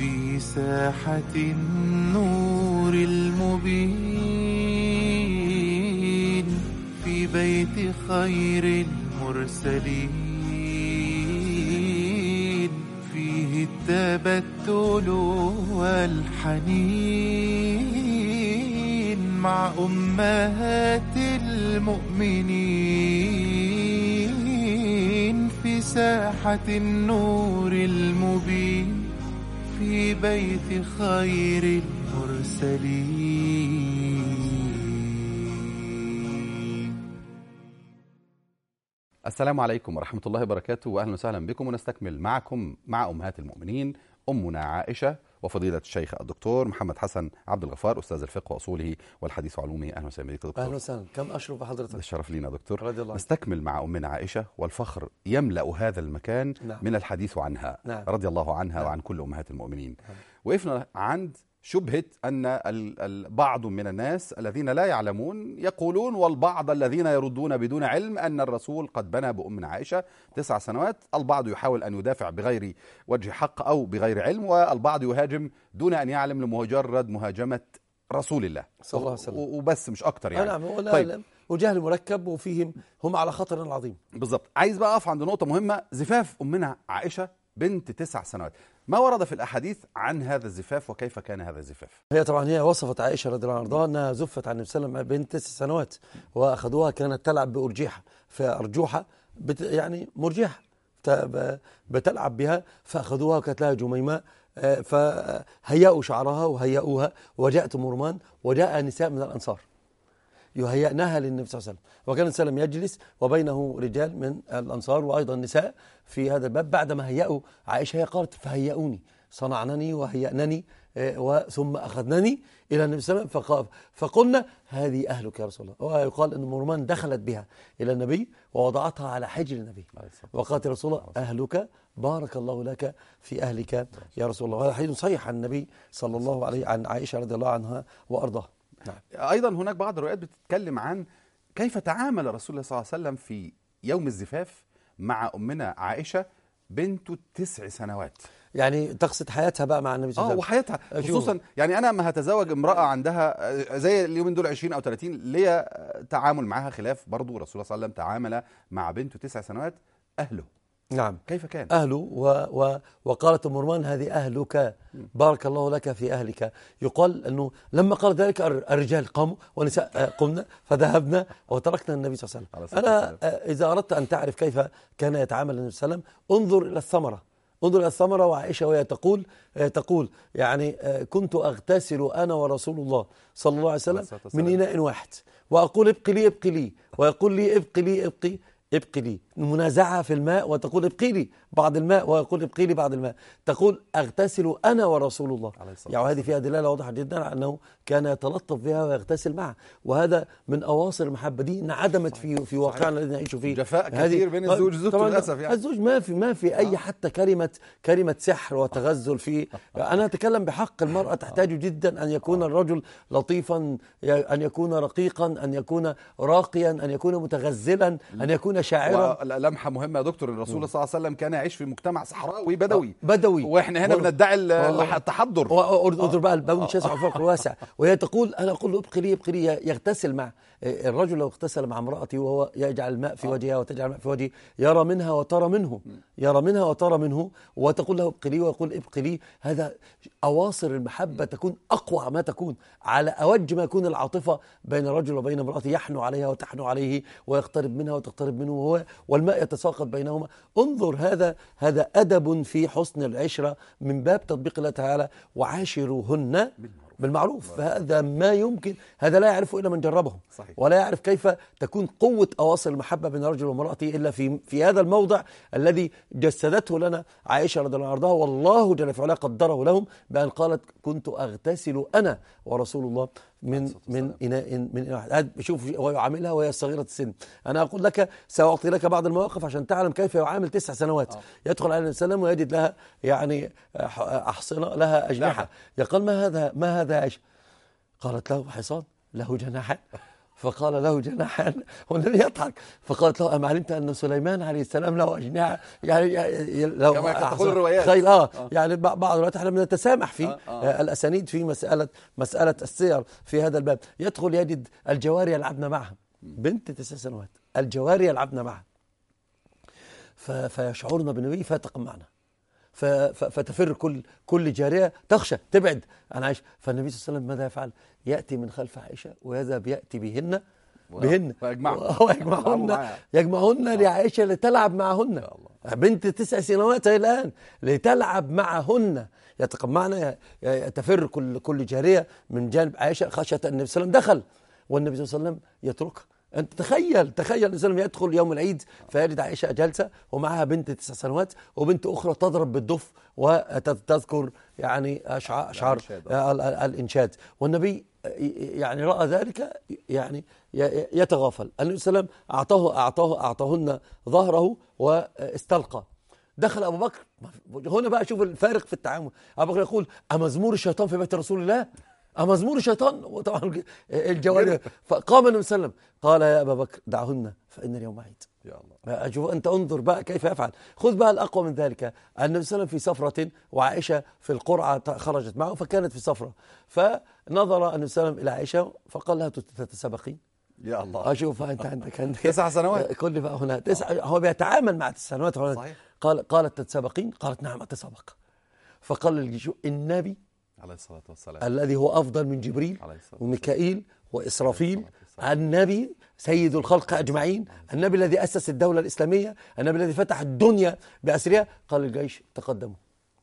في ساحة النور المبين، في بيت خير المرسلين، فيه التبتل والحنين مع أمهات المؤمنين، في ساحة النور المبين، في بيت خير المرسلين. السلام عليكم ورحمة الله وبركاته، وأهلا وسهلا بكم، ونستكمل معكم مع أمهات المؤمنين أمنا عائشة وفضيلة الشيخ الدكتور محمد حسن عبد الغفار، أستاذ الفقه وأصوله والحديث وعلومه. أهلا وسهلا بك دكتور. أهلا وسهلا، كم أشرف بحضرتك. الشرف لينا دكتور. رضي الله. نستكمل مع أمنا عائشة، والفخر يملأ هذا المكان. نعم. من الحديث عنها. نعم. رضي الله عنها. نعم. وعن كل أمهات المؤمنين. نعم. وقفنا عند شبهة أن بعض من الناس الذين لا يعلمون يقولون، والبعض الذين يردون بدون علم، أن الرسول قد بنى بأمنا عائشة 9 سنوات. البعض يحاول أن يدافع بغير وجه حق أو بغير علم، والبعض يهاجم دون أن يعلم لمجرد مهاجمة رسول الله صلى الله عليه وسلم، وبس، مش أكتر يعني. نعم. طيب. وجهل مركب، وفيهم هم على خطر عظيم. بالضبط. عايز بقى أقف عند نقطة مهمة، زفاف أمنا عائشة بنت 9 سنوات. ما ورد في الأحاديث عن هذا الزفاف، وكيف كان هذا الزفاف؟ هي وصفت عائشة رضي الله عنها أنها زفت عن النبي صلى الله عليه وسلم بنت 9 سنوات، وأخذوها كانت تلعب بأرجيحة، فأرجوحة يعني مرجحة بتلعب بها، فأخذوها وكانت لها جميماء، فهيأوا شعرها وهيأوها، وجاءت مرمان وجاء نساء من الأنصار يهيئناها للنبي صلى الله عليه وسلم، وكان النبي صلى الله عليه وسلم يجلس وبينه رجال من الأنصار وأيضا نساء في هذا الباب. بعدما هيأوا عائشة، هي قالت فهيئوني، صنعنني وهيئنني، ثم أخذنني إلى النبي صلى الله عليه وسلم، فقلنا هذه أهلك يا رسول الله. ويقال أن مرمان دخلت بها إلى النبي ووضعتها على حجر النبي، وقالت يا رسول الله أهلك، بارك الله لك في أهلك يا رسول الله. وهذا حديث صحيح عن النبي صلى الله عليه عن عائشة رضي الله عنها وأرضاها. نعم. أيضا هناك بعض الروايات بتتكلم عن كيف تعامل رسول الله صلى الله عليه وسلم في يوم الزفاف مع أمنا عائشة بنت 9 سنوات. يعني تقصد حياتها بقى مع النبي صلى الله عليه وسلم. وحياتها خصوصا، يعني أنا ما هتزوج امرأة عندها زي اليومين دول 20 أو 30، ليا تعامل معها خلاف برضو رسول الله صلى الله عليه وسلم تعامل مع بنت 9 سنوات أهله. نعم. كيف كان؟ أهله وقالت مرمان هذه أهلك، بارك الله لك في أهلك. يقال أنه لما قال ذلك الرجال قاموا ونساء قمنا، فذهبنا وتركنا النبي صلى الله عليه وسلم. أنا إذا أردت أن تعرف كيف كان يتعامل النبي صلى الله عليه وسلم، انظر إلى الثمرة، انظر إلى الثمرة. وعائشة وهي تقول يعني كنت أغتسل أنا ورسول الله صلى الله عليه وسلم من إناء واحد، وأقول ابقي لي ابقي لي، ويقول لي ابقي لي ابقي لي. منازعة في الماء، وتقول ابقي لي بعض الماء، ويقول ابقي لي بعض الماء. تقول أغتسل أنا ورسول الله. يعني هذه فيها دلالة واضحة جدا على أنه كان يتلطف بها ويغتسل معها، وهذا من أواصر المحبة دي انعدمت في واقعنا الذي نعيش فيه. جفاء كثير بين الزوج وزوجته للأسف. يعني الزوج ما في أي حتى كلمة سحر وتغزل فيه. أنا أتكلم بحق المرأة، تحتاج جدا أن يكون الرجل لطيفا، أن يكون رقيقا، أن يكون راقيا، أن يكون متغزلا، أن يكون شاعرا. لمحة مهمة يا دكتور، الرسول صلى الله عليه وسلم كان يعيش في مجتمع صحراوي بدوي، واحنا هنا بندعي التحضر. انظر بقى البون شاسع وفوق واسع. وهي تقول انا اقول له ابقي لي يغتسل مع الرجل. لو اغتسل مع امرأته وهو يجعل الماء في وجهها وتجعل الماء في وجهه، يرى منها وترى منه، وتقول له ابقي لي ويقول ابقي لي. هذا أواصر المحبة تكون أقوى ما تكون، على أوج ما يكون العاطفة بين الرجل وبين امرأته، يحنو عليها وتحنو عليه، ويقترب منها وتقترب منه، والماء يتساقط بينهما. انظر، هذا أدب في حسن العشرة من باب تطبيق الله تعالى وعاشروهن بالمعروف. فهذا ما يمكن، هذا لا يعرفه إلا من جربه. صحيح. ولا يعرف كيف تكون قوة أواصر المحبة بين الرجل وامرأته إلا في هذا الموضع الذي جسدته لنا عائشة رضي الله عنها. والله جل وعلا قدره لهم بأن قالت كنت أغتسل أنا ورسول الله من إناء واحد. شوف ويعاملها وهي صغيرة السن. أنا أقول لك سأعطي لك بعض المواقف عشان تعلم كيف يعامل 9 سنوات. يدخل عليه السلام ويجد لها يعني أحصنة لها أجنحة. يقول ما هذا عائشة؟ قالت له حصان له جناحان. فقال له جناحان والنبي يضحك. فقالت له أما علمت أن سليمان عليه السلام له أجنحة؟ يعني لو كما تقول الروايات. خيل يعني بعض الوقت احنا بنتسامح في الأسانيد في مسألة السير في هذا الباب. يدخل يجد الجواري يلعبن معها، بنت 9 سنوات، الجواري يلعبن معها، فيشعرن بالنبي فاتق معنا، فتفر كل جارية تخشى تبعد عن عائشة. فالنبي صلى الله عليه وسلم ماذا يفعل؟ يأتي من خلف عائشة ويذهب يأتي بهن يجمعهن لعائشة لتلعب معهن. بنت 9 سنوات الآن لتلعب معهن، يتقمعن، تفر كل جارية من جانب عائشة خشية النبي صلى الله عليه وسلم دخل والنبي صلى الله عليه وسلم يتركها. أنت تخيل النبي صلى الله عليه وسلم يدخل يوم العيد فيجد عائشة جالسة ومعها بنت 9 سنوات وبنت أخرى تضرب بالدف وتذكر يعني أشعار الإنشاد. والنبي يعني رأى ذلك يعني يتغافل. النبي صلى الله عليه وسلم أعطاهن ظهره واستلقى. دخل أبو بكر، هنا بقى شوف الفارق في التعامل. أبو بكر يقول أمزمور الشيطان في بيت رسول الله؟ أمزمور الشيطان؟ وطبعا الجواري. فقام النبي صلى الله عليه وسلم قال يا أبا بكر دعهن فإن اليوم عيد. يا الله، أشوف أنت انظر بقى كيف يفعل. خذ بقى الأقوى من ذلك. النبي صلى الله عليه وسلم في سفرة وعائشة في القرعة خرجت معه فكانت في سفرة، فنظر النبي صلى الله عليه وسلم إلى عائشة فقال لها تتسابقين؟ يا الله، أشوف أنت عندك 9 سنوات كل بقى هنا 9. هو بيتعامل مع 9 سنوات. صحيح. قالت تتسابقين؟ قالت نعم أتسابق. فقال للجيش النبي عليه الصلاة والسلام الذي هو أفضل من جبريل وميكائيل وإسرافيل، النبي سيد الخلق أجمعين، النبي الذي أسس الدولة الإسلامية، النبي الذي فتح الدنيا بأسرها. قال للجيش تقدموا،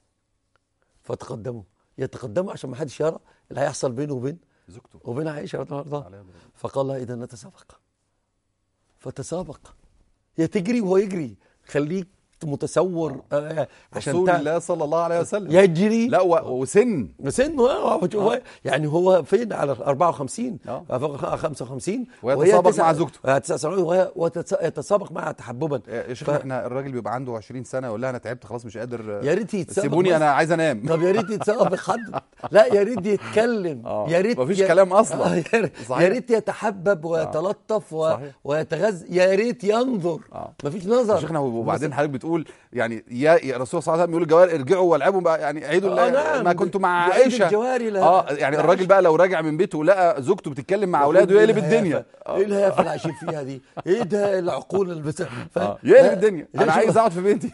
فتقدموا يتقدموا عشان ما حدش يرى اللي هيحصل بينه وبين زوجته وبين عائشة رضي الله عنها. فقال لها إذا نتسابق. فتسابق، هي تجري وهو يجري. خليك متصور عشان رسول الله صلى الله عليه وسلم يجري. لا وسن يعني هو فين على 54 55 ويتسابق مع زوجته 9 سنوات ويتسابق معها تحببا. يا شيخ احنا الراجل بيبقى عنده 20 سنه يقول لها انا تعبت خلاص مش قادر، يا ريت يتسابق، سيبوني انا عايز انام. طب يا ريت يتسابق حد، لا يا ريت يتكلم، يا ريت مفيش كلام اصلا. يا ريت يتحبب ويتلطف ويتغذى، يا ريت ينظر. مفيش نظر يا شيخنا. وبعدين حضرتك بتقول يعني يا الرسول صلى الله عليه وسلم يقول الجواري ارجعوا والعبوا بقى، يعني عيدوا نعم. ما كنتوا مع عائشه. يعني الراجل بقى لو راجع من بيته ولقى زوجته بتتكلم مع اولاده يقلب الدنيا. ايه الهيافه اللي عايشين فيها دي؟ ايه ده العقول اللي يقلب الدنيا. انا عايز اقعد في بيتي.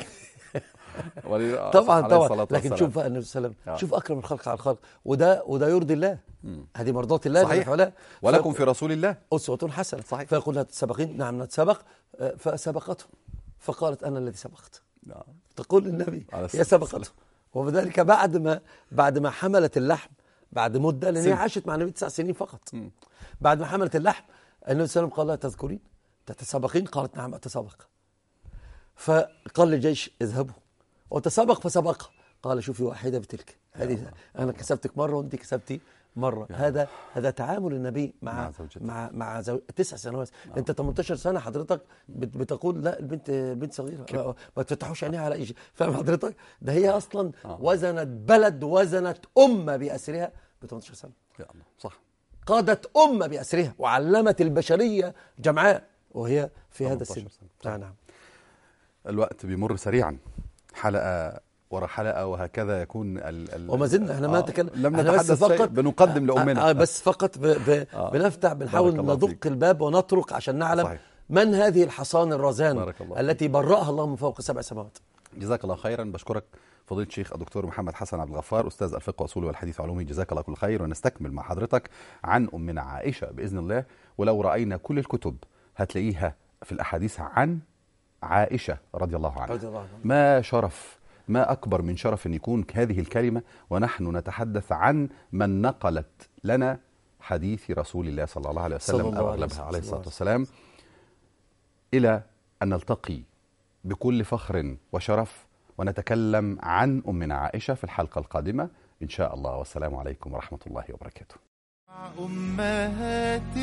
طبعا. لكن شوف بقى النبي صلى الله عليه وسلم، شوف اكرم الخلق على الخلق، وده يرضي الله. هذه مرضات الله. صحيح. ولكم في رسول الله أسوة حسنة. صحيح. فيقول لها تسابقين؟ نعم نتسابق. فسبقته فقالت أنا الذي سبقت. تقول النبي هي سبقته. وبذلك بعد ما حملت اللحم بعد مدة، لأن هي عاشت مع النبي 9 سنين فقط. بعد ما حملت اللحم النبي صلى الله عليه وسلم قال لها تذكرين تتسابقين؟ قالت نعم أتسابق. فقال للجيش اذهبوا وتسابق فسبق. قال شوفي واحدة بتلك، هذه أنا كسبتك مرة وأنت كسبتي مرة. هذا تعامل النبي مع 9 سنوات. انت 18 سنة حضرتك بتقول لا البنت صغيرة ما تفتحوش عينيها على اي شيء. فاهم حضرتك؟ ده هي اصلا وزنت بلد، وزنت امة بأسرها ب 18 سنة. يا الله صح. قادت امة بأسرها وعلمت البشرية جمعاء وهي في هذا السن. نعم. الوقت بيمر سريعا، حلقة ورا حلقة وهكذا يكون وما زلنا احنا ما لم نتحدث شيء، بنقدم لأمنا بس فقط بنفتح، بنحاول ندق الباب ونطرق عشان نعلم صحيح. من هذه الحصان الرزان التي برأها الله من فوق 7 سماوات. جزاك الله خيرا. بشكرك فضيلة الشيخ الدكتور محمد حسن عبد الغفار، أستاذ الفقه وأصوله والحديث وعلومه. جزاك الله كل خير. ونستكمل مع حضرتك عن أمنا عائشة بإذن الله. ولو رأينا كل الكتب هتلاقيها في الأحاديث عن عائشة رضي الله عنها. ما شرف، ما أكبر من شرف أن يكون هذه الكلمة ونحن نتحدث عن من نقلت لنا حديث رسول الله صلى الله عليه وسلم أو أغلبها عليه الصلاة والسلام. إلى أن نلتقي بكل فخر وشرف ونتكلم عن أمنا عائشة في الحلقة القادمة إن شاء الله. والسلام عليكم ورحمة الله وبركاته. أمهات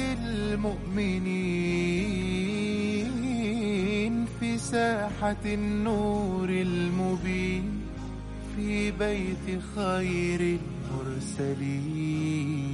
المؤمنين في ساحة النور المبين في بيت خير المرسلين.